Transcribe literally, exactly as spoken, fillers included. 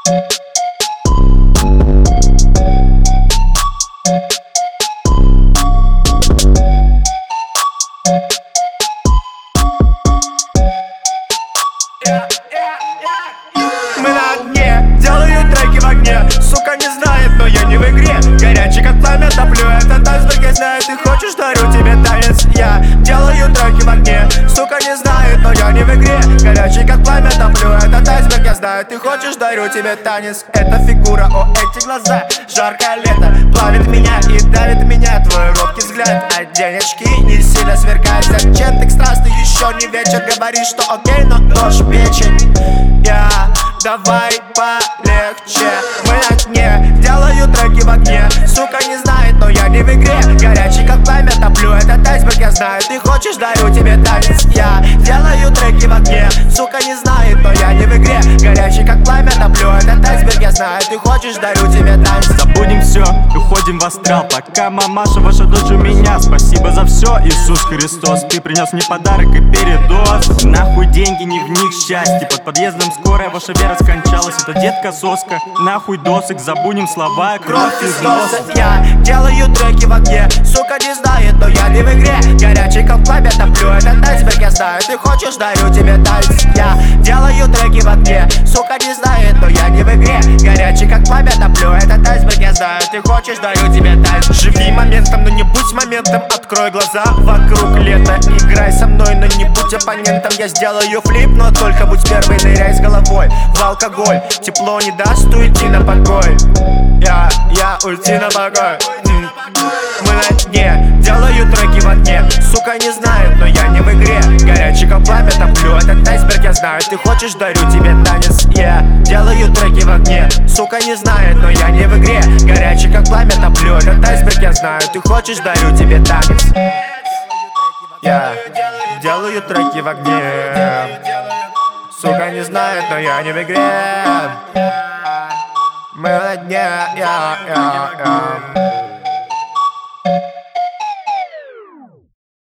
Мы на дне, делаю треки в огне. Сука не знает, но я не в игре. Горячий как пламя, топлю этот айсберг. Я знаю, ты хочешь, дарю тебе танец. Я делаю треки в огне. Сука не знает, но я не в игре. Горячий как пламя, топлю этот айсберг. Я знаю, ты хочешь, дарю тебе танец. Эта фигура, о, эти глаза. Жаркое лето плавит меня и давит меня. Твой робкий взгляд, а денежки не сильно сверкают. Зачем ты страстный, еще не вечер. Говоришь, что окей, но нож в печень. Я давай полегче. Мы на дне, делаю треки в огне. Сука не знает, но я не в игре. Горячий как пламя, топлю этот айсберг. Я знаю, ты хочешь, дарю тебе танец. Я делаю треки в огне. Сука не знает, но я не в игре. Горячий как пламя, топлю этот айсберг. Я знаю, ты хочешь, дарю тебе танец. Забудем все, уходим в астрал. Пока мамаша, ваша дочь у меня. Спасибо за все, Иисус Христос. Ты принес мне подарок и передоз. Нахуй деньги, не в них счастье. Под подъездом скорая, ваша вера скончалась. Это детка соска, нахуй досок. Забудем слова, кровь из носа. Я делаю треки в огне. Сука не знает, но я не в игре. Горячий как пламя, топлю этот айсберг. Я знаю, ты хочешь, дарю тебе танец. Я делаю треки в огне. Сука не знает, но я не в игре. Горячий как пламя, топлю этот айсберг. Я знаю, ты хочешь, дарю тебе танец. Живи моментом, но не будь моментом. Открой глаза, вокруг лето. Играй со мной, но не будь оппонентом. Я сделаю флип, но только будь первый. Ныряй с головой в алкоголь. Тепло не даст уйти на покой. Я, я уйти на покой. М. Мы на дне, делаю треки в огне. Сука не знает, но я не в игре. Горячий как пламя, топлю этот айсберг. Я знаю, ты хочешь, дарю тебе танец. Я делаю треки в огне. Сука не знает, но я не в игре. Горячий как пламя, топлю этот айсберг. Я знаю, ты хочешь, дарю тебе танец. Я делаю треки в огне. Сука не знает, но я не в игре. Мы на дне, я, я, я.